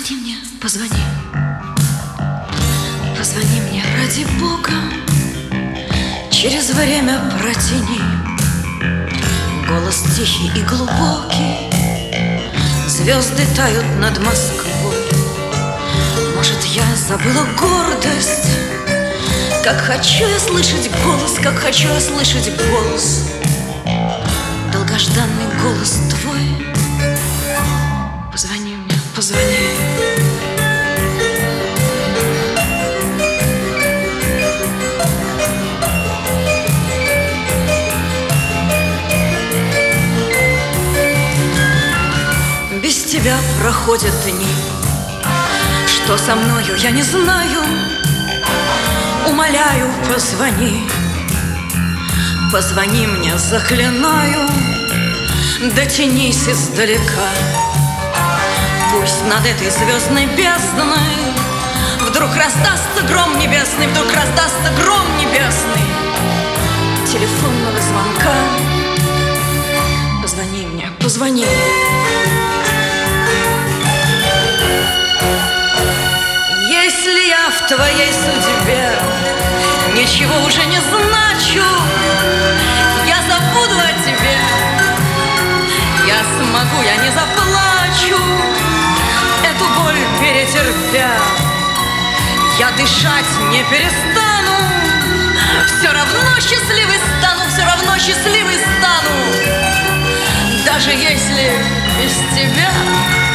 Позвони мне, позвони. Позвони мне, ради Бога. Через время протяни. Голос тихий и глубокий. Звезды тают над Москвой. Может, я забыла гордость? Как хочу я слышать голос, как хочу я слышать голос. Долгожданный голос твой. Позвони мне, позвони. Без тебя проходят дни. Что со мною, я не знаю. Умоляю, позвони. Позвони мне, заклинаю. Дотянись издалека. Пусть над этой звездной бездной вдруг раздастся гром небесный, вдруг раздастся гром небесный телефонного звонка. Позвони мне, позвони. Если я в твоей судьбе ничего уже не значу, я забуду о тебе. Я смогу, я не заплачу, эту боль перетерпя. Я дышать не перестану. Все равно счастливой стану, все равно счастливой стану. Даже если без тебя.